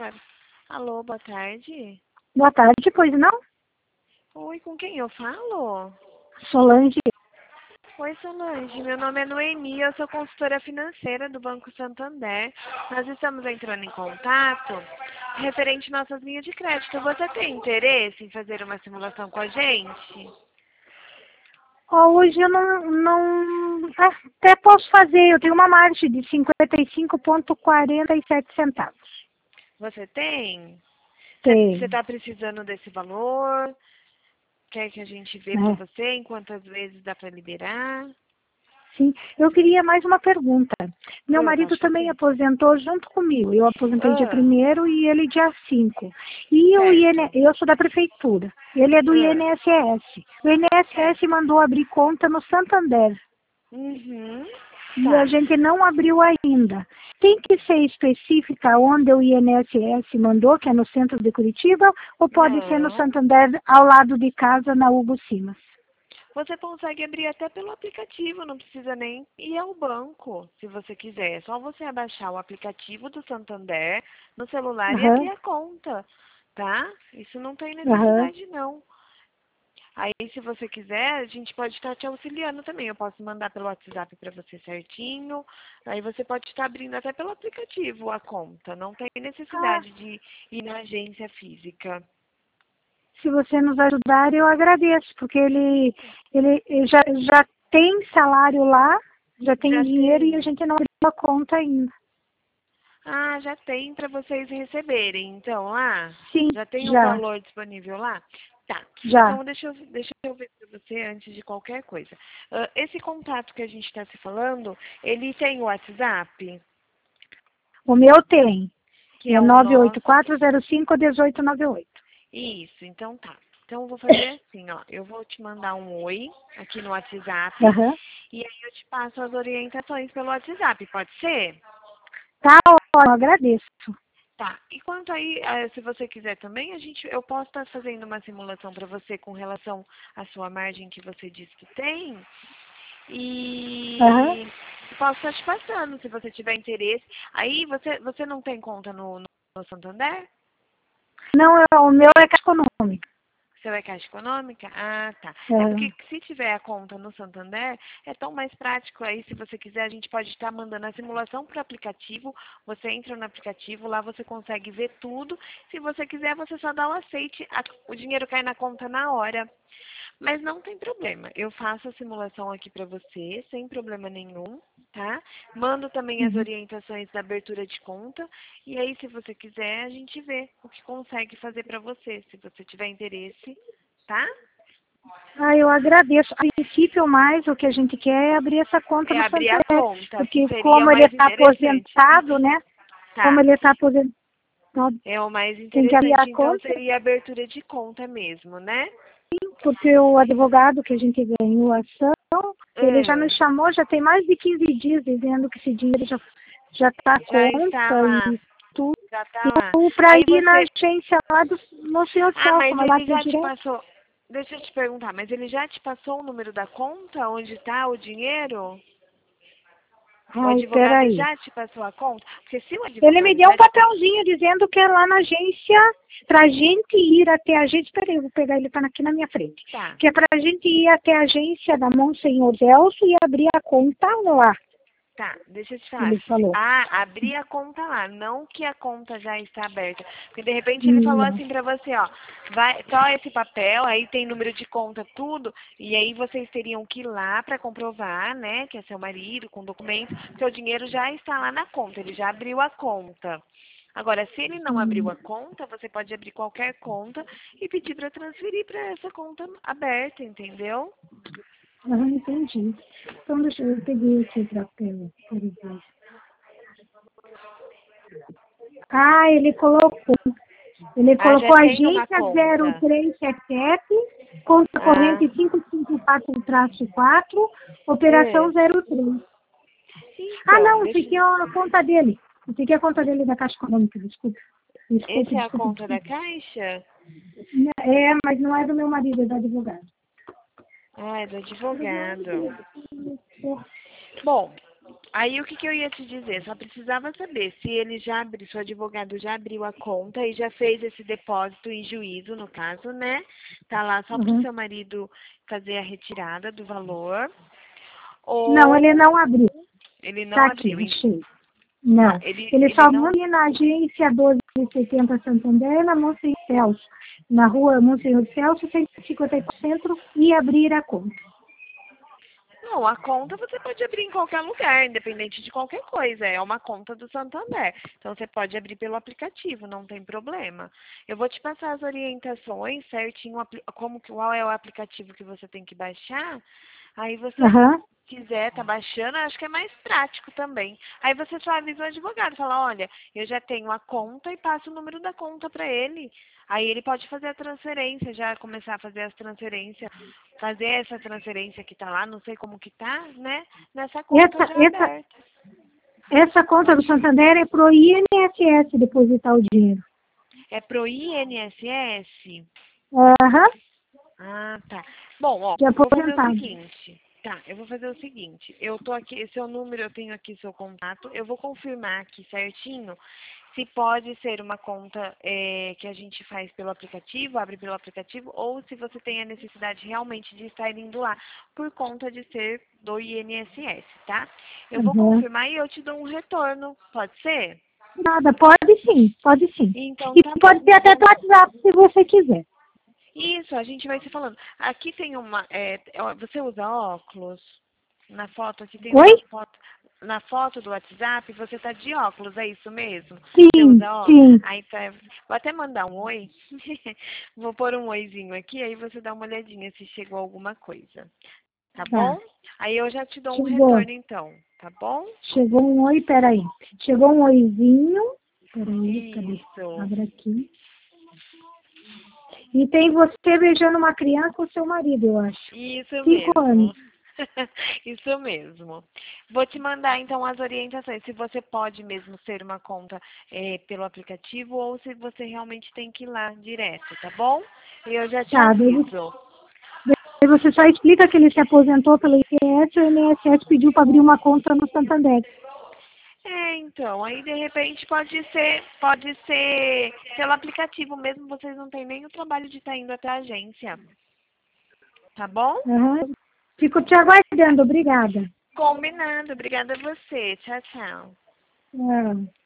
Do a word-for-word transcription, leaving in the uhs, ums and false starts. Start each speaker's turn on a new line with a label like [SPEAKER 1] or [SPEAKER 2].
[SPEAKER 1] para... Alô, boa tarde.
[SPEAKER 2] Boa tarde, pois não?
[SPEAKER 1] Oi, com quem eu falo?
[SPEAKER 2] Solange.
[SPEAKER 1] Oi, Solange. Meu nome é Noemi, eu sou consultora financeira do Banco Santander. Nós estamos entrando em contato referente nossas linhas de crédito. Você tem interesse em fazer uma simulação com a gente?
[SPEAKER 2] Oh, hoje eu não, não... Até posso fazer, eu tenho uma margem de cinquenta e cinco vírgula quarenta e sete centavos.
[SPEAKER 1] Você tem? Você
[SPEAKER 2] Tem.
[SPEAKER 1] está precisando desse valor? Quer que a gente vê para
[SPEAKER 2] É.
[SPEAKER 1] você em quantas vezes dá para liberar?
[SPEAKER 2] Sim, eu queria mais uma pergunta. Meu
[SPEAKER 1] Ah,
[SPEAKER 2] marido
[SPEAKER 1] pode
[SPEAKER 2] também
[SPEAKER 1] fazer.
[SPEAKER 2] aposentou junto comigo. Eu aposentei dia
[SPEAKER 1] Ah,
[SPEAKER 2] primeiro e ele dia cinco. E o I N...
[SPEAKER 1] certo.
[SPEAKER 2] eu sou da prefeitura. Ele é do
[SPEAKER 1] Ah,
[SPEAKER 2] I N S S. O I N S S
[SPEAKER 1] certo.
[SPEAKER 2] mandou abrir conta no Santander.
[SPEAKER 1] Uhum.
[SPEAKER 2] E a
[SPEAKER 1] Tá.
[SPEAKER 2] gente não abriu ainda. Tem que ser específica onde o I N S S mandou, que é no centro de Curitiba, ou pode ser no
[SPEAKER 1] Não.
[SPEAKER 2] Santander, ao lado de casa, na Hugo Simas?
[SPEAKER 1] Você consegue abrir até pelo aplicativo, não precisa nem ir ao banco, se você quiser. É só você abaixar o aplicativo do Santander no celular e abrir
[SPEAKER 2] Aham,
[SPEAKER 1] a conta, tá? Isso não tem
[SPEAKER 2] aham.
[SPEAKER 1] necessidade, não. Aí, se você quiser, a gente pode estar te auxiliando também. Eu posso mandar pelo WhatsApp para você certinho. Aí você pode estar abrindo até pelo aplicativo a conta. Não tem
[SPEAKER 2] Ah,
[SPEAKER 1] necessidade de ir na agência física.
[SPEAKER 2] se você nos ajudar, eu agradeço, porque ele, ele ele já, já tem salário lá, já tem
[SPEAKER 1] Já
[SPEAKER 2] dinheiro e a
[SPEAKER 1] tem.
[SPEAKER 2] gente não abriu a conta ainda.
[SPEAKER 1] Ah, já tem para vocês receberem. Então, lá,
[SPEAKER 2] Sim,
[SPEAKER 1] já tem o
[SPEAKER 2] já,
[SPEAKER 1] valor disponível lá? Tá.
[SPEAKER 2] já.
[SPEAKER 1] Então, deixa eu, deixa eu ver para você antes de qualquer coisa. Ah, esse contato que a gente está se falando, ele tem o WhatsApp,
[SPEAKER 2] O meu tem.
[SPEAKER 1] que
[SPEAKER 2] É
[SPEAKER 1] é o
[SPEAKER 2] nove oito
[SPEAKER 1] nosso.
[SPEAKER 2] quatro zero cinco um oito nove oito.
[SPEAKER 1] Isso, então tá. Então, eu vou fazer assim, ó. Eu vou te mandar um oi aqui no WhatsApp
[SPEAKER 2] Aham.
[SPEAKER 1] e aí eu te passo as orientações pelo WhatsApp, pode ser?
[SPEAKER 2] Tá ótimo, eu agradeço.
[SPEAKER 1] Tá. E quanto aí, eh, se você quiser também, a gente, eu posso estar fazendo uma simulação para você com relação à sua margem que você disse que tem.
[SPEAKER 2] Aham.
[SPEAKER 1] E posso estar te passando, se você tiver interesse. Aí você, você não tem conta no, no, no Santander?
[SPEAKER 2] Não, é- o meu é caixa econômica.
[SPEAKER 1] Seu é Caixa Econômica? Ah, tá. É
[SPEAKER 2] Aham.
[SPEAKER 1] porque se tiver a conta no Santander, é tão mais prático aí, se você quiser, a gente pode estar mandando a simulação para o aplicativo, você entra no aplicativo, lá você consegue ver tudo. Se você quiser, você só dá o aceite, a- o dinheiro cai na conta na hora. Mas não tem problema, eu faço a simulação aqui para você, sem problema nenhum, tá? Mando também as
[SPEAKER 2] Uhum.
[SPEAKER 1] orientações da abertura de conta, e aí se você quiser, a gente vê o que consegue fazer para você, se você tiver interesse, tá?
[SPEAKER 2] Ah, eu agradeço. A princípio, mais o que a gente quer é abrir essa conta
[SPEAKER 1] É
[SPEAKER 2] no
[SPEAKER 1] abrir a
[SPEAKER 2] Santander.
[SPEAKER 1] conta, que
[SPEAKER 2] Porque
[SPEAKER 1] seria o
[SPEAKER 2] como ele
[SPEAKER 1] mais
[SPEAKER 2] está
[SPEAKER 1] interessante.
[SPEAKER 2] aposentado, né? Como
[SPEAKER 1] Tá,
[SPEAKER 2] ele está aposentado,
[SPEAKER 1] é o mais
[SPEAKER 2] tem que abrir a
[SPEAKER 1] interessante, então
[SPEAKER 2] conta,
[SPEAKER 1] seria a abertura de conta mesmo, né?
[SPEAKER 2] porque o advogado que a gente ganhou a ação, ele já
[SPEAKER 1] Hum,
[SPEAKER 2] nos chamou, já tem mais de quinze dias dizendo que esse dinheiro já já está à
[SPEAKER 1] já está
[SPEAKER 2] conta
[SPEAKER 1] lá,
[SPEAKER 2] e tudo.
[SPEAKER 1] já está lá.
[SPEAKER 2] Eu, para
[SPEAKER 1] Aí
[SPEAKER 2] ir na
[SPEAKER 1] você
[SPEAKER 2] agência lá do no senhor
[SPEAKER 1] Ah,
[SPEAKER 2] Celso,
[SPEAKER 1] mas
[SPEAKER 2] mas lá
[SPEAKER 1] ele
[SPEAKER 2] tem
[SPEAKER 1] já te
[SPEAKER 2] direto.
[SPEAKER 1] passou. Deixa eu te perguntar, mas ele já te passou o número da conta onde está o dinheiro? O
[SPEAKER 2] Ai,
[SPEAKER 1] advogado
[SPEAKER 2] peraí.
[SPEAKER 1] já te passou a conta? Porque se o
[SPEAKER 2] Ele me
[SPEAKER 1] advogado
[SPEAKER 2] deu um
[SPEAKER 1] já te passou.
[SPEAKER 2] papelzinho dizendo que é lá na agência, pra gente ir até a agência. Peraí, eu vou pegar ele, tá aqui na minha frente.
[SPEAKER 1] Tá,
[SPEAKER 2] Que é pra gente ir até a agência da Monsenhor Celso e abrir a conta lá,
[SPEAKER 1] tá, deixa eu te falar.
[SPEAKER 2] ele falou.
[SPEAKER 1] Ah, abrir a conta lá, não que a conta já está aberta. Porque de repente ele falou
[SPEAKER 2] Não.
[SPEAKER 1] assim pra você, ó, vai, só esse papel, aí tem número de conta, tudo, e aí vocês teriam que ir lá pra comprovar, né, que é seu marido, com documento, seu dinheiro já está lá na conta, ele já abriu a conta. Agora, se ele não abriu
[SPEAKER 2] Hum.
[SPEAKER 1] a conta, você pode abrir qualquer conta e pedir para transferir para essa conta aberta, entendeu?
[SPEAKER 2] Ah, entendi. Então, deixa eu, eu peguei aqui o papel. Peraí. Ah, ele colocou. Ele
[SPEAKER 1] Ah, já
[SPEAKER 2] colocou
[SPEAKER 1] tem uma
[SPEAKER 2] agência zero
[SPEAKER 1] conta.
[SPEAKER 2] três sete sete, conta
[SPEAKER 1] Ah,
[SPEAKER 2] corrente cinco cinco quatro quatro, operação
[SPEAKER 1] é.
[SPEAKER 2] zero três. Ah,
[SPEAKER 1] Então,
[SPEAKER 2] não, esse
[SPEAKER 1] deixa.
[SPEAKER 2] aqui é a conta dele. Esse aqui é a conta dele da Caixa Econômica, desculpa. Desculpe,
[SPEAKER 1] Essa é a
[SPEAKER 2] desculpe,
[SPEAKER 1] conta da
[SPEAKER 2] desculpe.
[SPEAKER 1] Caixa?
[SPEAKER 2] É, mas não é do meu marido, é do advogado.
[SPEAKER 1] Ah, é do advogado. Bom, Aí o que, que eu ia te dizer? Só precisava saber se ele já abriu, se o advogado já abriu a conta e já fez esse depósito em juízo, no caso, né? Tá lá só para o
[SPEAKER 2] Uhum.
[SPEAKER 1] seu marido fazer a retirada do valor.
[SPEAKER 2] Não, ele
[SPEAKER 1] Ou
[SPEAKER 2] não abriu.
[SPEAKER 1] ele
[SPEAKER 2] Tá
[SPEAKER 1] não
[SPEAKER 2] aqui,
[SPEAKER 1] abriu. em-
[SPEAKER 2] achei.
[SPEAKER 1] Tá,
[SPEAKER 2] Não.
[SPEAKER 1] ele,
[SPEAKER 2] Ele
[SPEAKER 1] ele
[SPEAKER 2] só
[SPEAKER 1] não.
[SPEAKER 2] manda ir na agência doze setenta Santander, na Monsenhor Celso, na rua Monsenhor Celso, cento e cinquenta e quatro Centro, e abrir a conta.
[SPEAKER 1] Não, a conta você pode abrir em qualquer lugar, independente de qualquer coisa. É uma conta do Santander. Então você pode abrir pelo aplicativo, não tem problema. Eu vou te passar as orientações certinho, apli- como que- qual é o aplicativo que você tem que baixar. Aí você
[SPEAKER 2] Aham.
[SPEAKER 1] quiser tá baixando, acho que é mais prático também. Aí você só avisa o advogado, fala, olha, eu já tenho a conta e passa o número da conta para ele. Aí ele pode fazer a transferência, já começar a fazer as transferências, fazer essa transferência que tá lá, não sei como que tá, né? Nessa conta
[SPEAKER 2] Essa,
[SPEAKER 1] já
[SPEAKER 2] essa,
[SPEAKER 1] aberta.
[SPEAKER 2] essa conta do Santander é pro I N S S depositar o dinheiro.
[SPEAKER 1] É pro I N S S?
[SPEAKER 2] Aham.
[SPEAKER 1] Ah, tá. Bom, ó,
[SPEAKER 2] De
[SPEAKER 1] eu vou fazer o
[SPEAKER 2] aposentado.
[SPEAKER 1] seguinte. Tá, eu vou fazer o seguinte. Eu tô aqui, seu número, eu tenho aqui seu contato. Eu vou confirmar aqui certinho se pode ser uma conta eh, que a gente faz pelo aplicativo, abre pelo aplicativo, ou se você tem a necessidade realmente de estar indo lá por conta de ser do I N S S, tá? Eu vou
[SPEAKER 2] Aham.
[SPEAKER 1] confirmar e eu te dou um retorno. Pode ser?
[SPEAKER 2] Nada, pode sim, pode sim.
[SPEAKER 1] Então
[SPEAKER 2] E
[SPEAKER 1] tá bom.
[SPEAKER 2] pode ser até do WhatsApp se você quiser.
[SPEAKER 1] Isso, a gente vai se falando. Aqui tem uma. É, ó, você usa óculos? Na foto aqui tem
[SPEAKER 2] Oi?
[SPEAKER 1] uma foto. Na foto do WhatsApp você tá de óculos, é isso mesmo? Você
[SPEAKER 2] Sim,
[SPEAKER 1] usa óculos?
[SPEAKER 2] sim.
[SPEAKER 1] Aí tá. Vou até mandar um oi. Vou pôr um oizinho aqui, aí você dá uma olhadinha se chegou alguma coisa. Tá
[SPEAKER 2] Tá.
[SPEAKER 1] bom? Aí eu já te dou um
[SPEAKER 2] Chegou.
[SPEAKER 1] retorno então, tá bom?
[SPEAKER 2] Chegou um oi, peraí. Chegou um oizinho. Peraí, cadê?
[SPEAKER 1] Isso.
[SPEAKER 2] Abre aqui. E tem você beijando uma criança com seu marido, eu acho.
[SPEAKER 1] Isso
[SPEAKER 2] Cinco anos.
[SPEAKER 1] mesmo. Isso mesmo. Vou te mandar então as orientações, se você pode mesmo ser uma conta eh, pelo aplicativo ou se você realmente tem que ir lá direto, tá bom? E eu já te
[SPEAKER 2] Tá, daí
[SPEAKER 1] aviso.
[SPEAKER 2] daí você só explica que ele se aposentou pelo I N S S e o I N S S pediu para abrir uma conta no Santander.
[SPEAKER 1] É, então, aí de repente pode ser, pode ser pelo aplicativo mesmo, vocês não têm nem o trabalho de estar indo até a agência. Tá bom?
[SPEAKER 2] Aham. Fico te aguardando, obrigada.
[SPEAKER 1] Combinado. Obrigada a você. Tchau, tchau.
[SPEAKER 2] Ah.